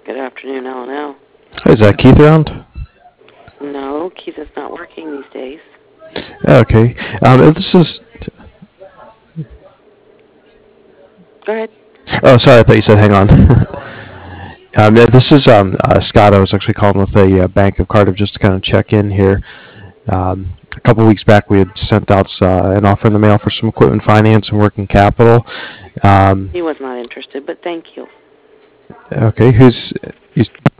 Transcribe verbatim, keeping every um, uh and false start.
Good afternoon, L and L. Hi, is that Keith around? No, Keith is not working these days. Okay. Um, this is. Go ahead. Oh, sorry. I thought you said hang on. um, yeah, this is um, uh, Scott. I was actually calling with the uh, Bank of Cardiff just to kind of check in here. Um, a couple weeks back, we had sent out uh, an offer in the mail for some equipment finance and working capital. Um, He was not interested, but thank you. okay. Who's? Is,